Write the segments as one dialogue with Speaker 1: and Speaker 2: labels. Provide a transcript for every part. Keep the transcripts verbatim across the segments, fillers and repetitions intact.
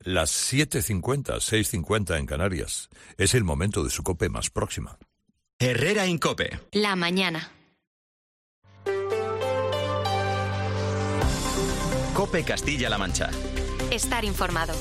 Speaker 1: Las siete cincuenta, seis cincuenta en Canarias. Es el momento de su COPE más próxima.
Speaker 2: Herrera en COPE.
Speaker 3: La mañana.
Speaker 2: COPE Castilla-La Mancha.
Speaker 3: Estar informado.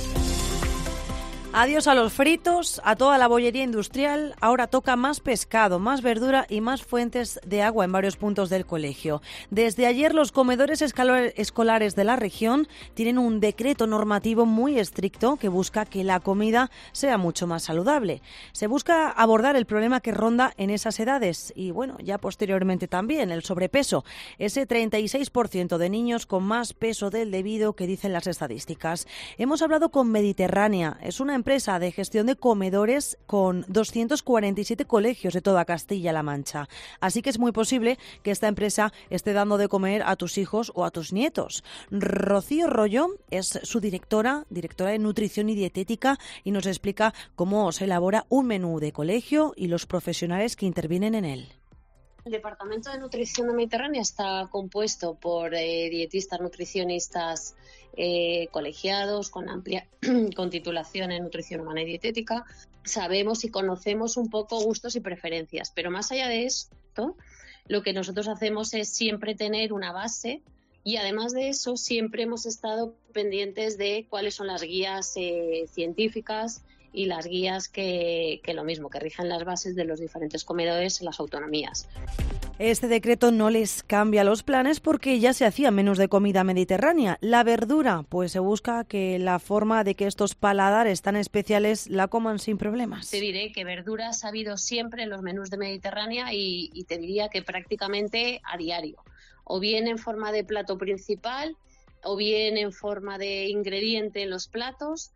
Speaker 4: Adiós a los fritos, a toda la bollería industrial. Ahora toca más pescado, más verdura y más fuentes de agua en varios puntos del colegio. Desde ayer los comedores escolares de la región tienen un decreto normativo muy estricto que busca que la comida sea mucho más saludable. Se busca abordar el problema que ronda en esas edades y, bueno, ya posteriormente también el sobrepeso. Ese treinta y seis por ciento de niños con más peso del debido que dicen las estadísticas. Hemos hablado con Mediterránea. Es una empresa de gestión de comedores con doscientos cuarenta y siete colegios de toda Castilla-La Mancha. Así que es muy posible que esta empresa esté dando de comer a tus hijos o a tus nietos. Rocío Rollo es su directora, directora de nutrición y dietética, y nos explica cómo se elabora un menú de colegio y los profesionales que intervienen en él.
Speaker 5: El Departamento de Nutrición de Mediterránea está compuesto por eh, dietistas, nutricionistas eh, colegiados con amplia con titulación en nutrición humana y dietética. Sabemos y conocemos un poco gustos y preferencias, pero más allá de esto, lo que nosotros hacemos es siempre tener una base y además de eso siempre hemos estado pendientes de cuáles son las guías eh, científicas y las guías que, que lo mismo, que rigen las bases de los diferentes comedores en las autonomías.
Speaker 4: Este decreto no les cambia los planes porque ya se hacía menos de comida mediterránea. La verdura, pues se busca que la forma de que estos paladares tan especiales la coman sin problemas.
Speaker 5: Te diré que verduras ha habido siempre en los menús de Mediterránea y, y te diría que prácticamente a diario. O bien en forma de plato principal, o bien en forma de ingrediente en los platos,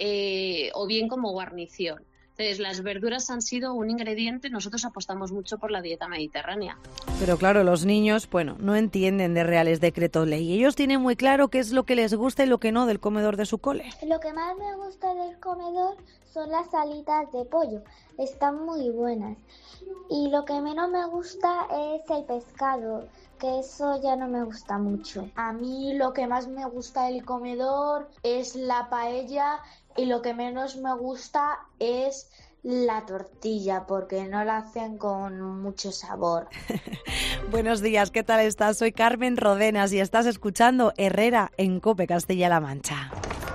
Speaker 5: Eh, o bien como guarnición. Entonces, las verduras han sido un ingrediente. Nosotros apostamos mucho por la dieta mediterránea.
Speaker 4: Pero claro, los niños, bueno, no entienden de reales decretos ley. Ellos tienen muy claro qué es lo que les gusta y lo que no del comedor de su cole.
Speaker 6: Lo que más me gusta del comedor son las alitas de pollo. Están muy buenas. Y lo que menos me gusta es el pescado, que eso ya no me gusta mucho.
Speaker 7: A mí lo que más me gusta del comedor es la paella y lo que menos me gusta es la tortilla, porque no la hacen con mucho sabor.
Speaker 4: Buenos días, ¿qué tal estás? Soy Carmen Rodenas y estás escuchando Herrera en COPE Castilla-La Mancha.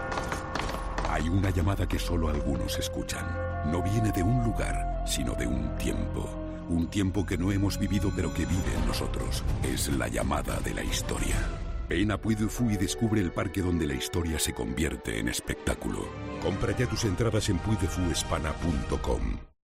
Speaker 8: Hay una llamada que solo algunos escuchan. No viene de un lugar, sino de un tiempo. Un tiempo que no hemos vivido pero que vive en nosotros. Es la llamada de la historia. Ven a Puy du Fou y descubre el parque donde la historia se convierte en espectáculo. Compra ya tus entradas en puy de fu hispana punto com.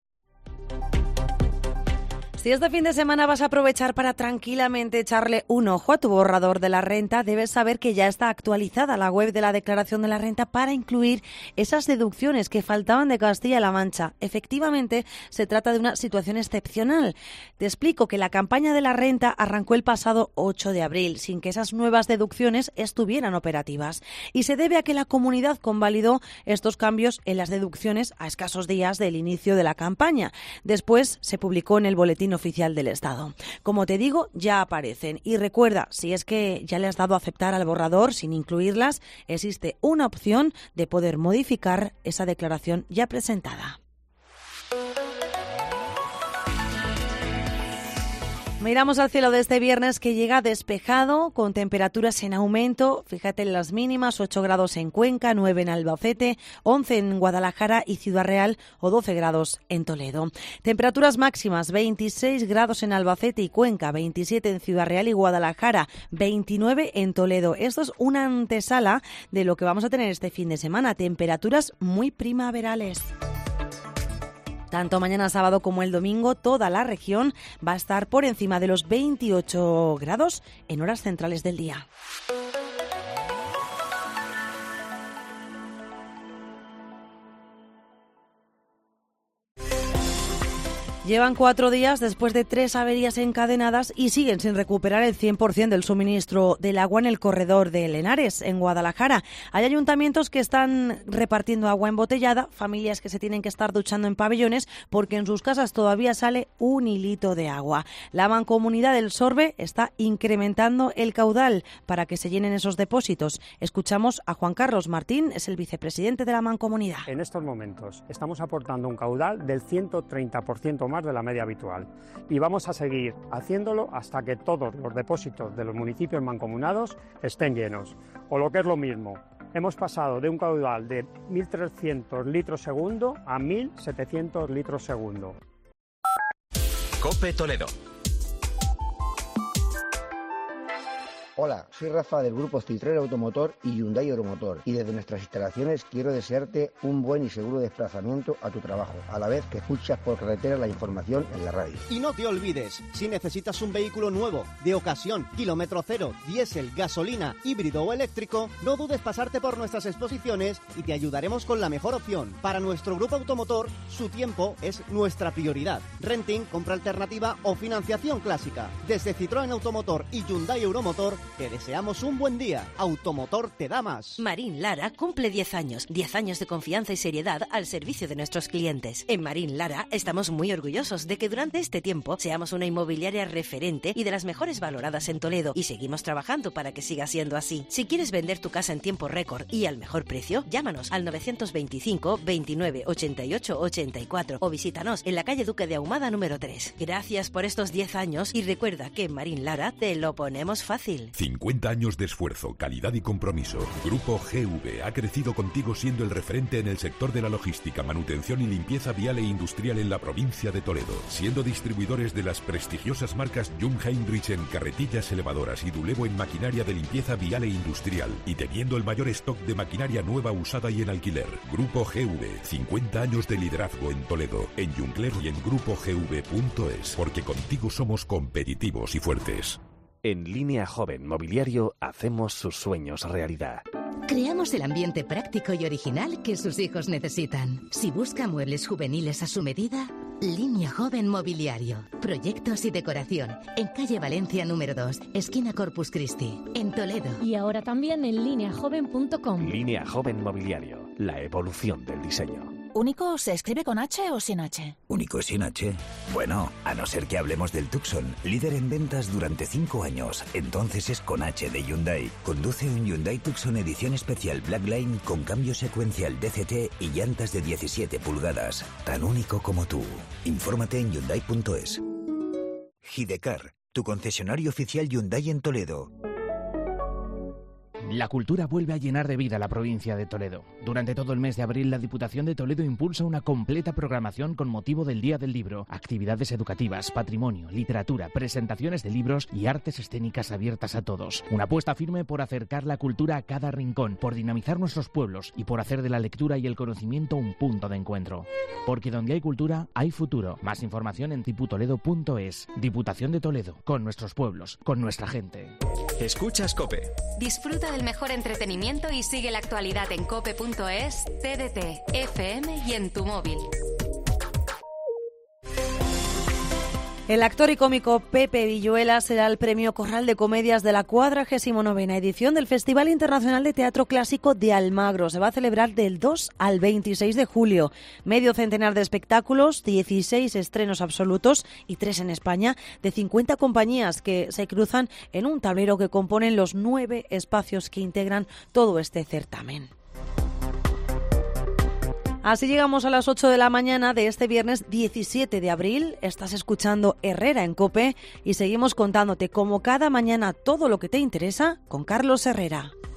Speaker 4: Si este fin de semana vas a aprovechar para tranquilamente echarle un ojo a tu borrador de la renta, debes saber que ya está actualizada la web de la declaración de la renta para incluir esas deducciones que faltaban de Castilla-La Mancha. Efectivamente, se trata de una situación excepcional. Te explico que la campaña de la renta arrancó el pasado ocho de abril, sin que esas nuevas deducciones estuvieran operativas. Y se debe a que la comunidad convalidó estos cambios en las deducciones a escasos días del inicio de la campaña. Después se publicó en el boletín oficial del Estado. Como te digo, ya aparecen. Y recuerda, si es que ya le has dado a aceptar al borrador sin incluirlas, existe una opción de poder modificar esa declaración ya presentada. Miramos al cielo de este viernes que llega despejado, con temperaturas en aumento. Fíjate en las mínimas, ocho grados en Cuenca, nueve en Albacete, once en Guadalajara y Ciudad Real o doce grados en Toledo. Temperaturas máximas, veintiséis grados en Albacete y Cuenca, veintisiete en Ciudad Real y Guadalajara, veintinueve en Toledo. Esto es una antesala de lo que vamos a tener este fin de semana, temperaturas muy primaverales. Tanto mañana sábado como el domingo, toda la región va a estar por encima de los veintiocho grados en horas centrales del día. Llevan cuatro días después de tres averías encadenadas y siguen sin recuperar el cien por ciento del suministro del agua en el corredor de Lenares, en Guadalajara. Hay ayuntamientos que están repartiendo agua embotellada, familias que se tienen que estar duchando en pabellones porque en sus casas todavía sale un hilito de agua. La Mancomunidad del Sorbe está incrementando el caudal para que se llenen esos depósitos. Escuchamos a Juan Carlos Martín, es el vicepresidente de la Mancomunidad.
Speaker 9: En estos momentos estamos aportando un caudal del ciento treinta por ciento más de la media habitual y vamos a seguir haciéndolo hasta que todos los depósitos de los municipios mancomunados estén llenos. O lo que es lo mismo, hemos pasado de un caudal de mil trescientos litros segundo a mil setecientos litros segundo.
Speaker 2: COPE Toledo.
Speaker 10: Hola, soy Rafa del grupo Citroën Automotor y Hyundai Euromotor y desde nuestras instalaciones quiero desearte un buen y seguro desplazamiento a tu trabajo, a la vez que escuchas por carretera la información en la radio.
Speaker 11: Y no te olvides, si necesitas un vehículo nuevo, de ocasión, kilómetro cero, diésel, gasolina, híbrido o eléctrico, no dudes pasarte por nuestras exposiciones y te ayudaremos con la mejor opción. Para nuestro grupo automotor, su tiempo es nuestra prioridad. Renting, compra alternativa o financiación clásica. Desde Citroën Automotor y Hyundai Euromotor, te deseamos un buen día. Automotor te da más.
Speaker 12: Marín Lara cumple diez años. diez años de confianza y seriedad al servicio de nuestros clientes. En Marín Lara estamos muy orgullosos de que durante este tiempo seamos una inmobiliaria referente y de las mejores valoradas en Toledo. Y seguimos trabajando para que siga siendo así. Si quieres vender tu casa en tiempo récord y al mejor precio, llámanos al novecientos veinticinco, veintinueve, ochenta y ocho, ochenta y cuatro o visítanos en la calle Duque de Ahumada número tres. Gracias por estos diez años y recuerda que en Marín Lara te lo ponemos fácil.
Speaker 8: cincuenta años de esfuerzo, calidad y compromiso. Grupo G V ha crecido contigo siendo el referente en el sector de la logística, manutención y limpieza vial e industrial en la provincia de Toledo, siendo distribuidores de las prestigiosas marcas Jung Heinrich en carretillas elevadoras y Dulevo en maquinaria de limpieza vial e industrial y teniendo el mayor stock de maquinaria nueva, usada y en alquiler. Grupo G V, cincuenta años de liderazgo en Toledo, en Juncler y en grupo g v punto es, porque contigo somos competitivos y fuertes.
Speaker 13: En Línea Joven Mobiliario hacemos sus sueños realidad.
Speaker 14: Creamos el ambiente práctico y original que sus hijos necesitan. Si busca muebles juveniles a su medida, Línea Joven Mobiliario. Proyectos y decoración. En calle Valencia número dos, esquina Corpus Christi, en Toledo.
Speaker 15: Y ahora también en línea joven punto com.
Speaker 13: Línea Joven Mobiliario. La evolución del diseño.
Speaker 16: ¿Único se escribe con H o sin H?
Speaker 17: ¿Único sin H? Bueno, a no ser que hablemos del Tucson, líder en ventas durante cinco años. Entonces es con H de Hyundai. Conduce un Hyundai Tucson edición especial Blackline con cambio secuencial D C T y llantas de diecisiete pulgadas. Tan único como tú. Infórmate en hyundai punto es. Hidecar, tu concesionario oficial Hyundai en Toledo.
Speaker 18: La cultura vuelve a llenar de vida la provincia de Toledo. Durante todo el mes de abril, la Diputación de Toledo impulsa una completa programación con motivo del Día del Libro, actividades educativas, patrimonio, literatura, presentaciones de libros y artes escénicas abiertas a todos. Una apuesta firme por acercar la cultura a cada rincón, por dinamizar nuestros pueblos y por hacer de la lectura y el conocimiento un punto de encuentro. Porque donde hay cultura, hay futuro. Más información en tiputoledo punto es. Diputación de Toledo, con nuestros pueblos, con nuestra gente.
Speaker 2: Escuchas COPE.
Speaker 3: Disfruta del mejor entretenimiento y sigue la actualidad en cope punto es, T D T, F M y en tu móvil.
Speaker 4: El actor y cómico Pepe Villuela será el premio Corral de Comedias de la cuadragésima novena edición del Festival Internacional de Teatro Clásico de Almagro. Se va a celebrar del dos al veintiséis de julio. Medio centenar de espectáculos, dieciséis estrenos absolutos y tres en España, de cincuenta compañías que se cruzan en un tablero que componen los nueve espacios que integran todo este certamen. Así llegamos a las ocho de la mañana de este viernes diecisiete de abril. Estás escuchando Herrera en COPE y seguimos contándote como cada mañana todo lo que te interesa con Carlos Herrera.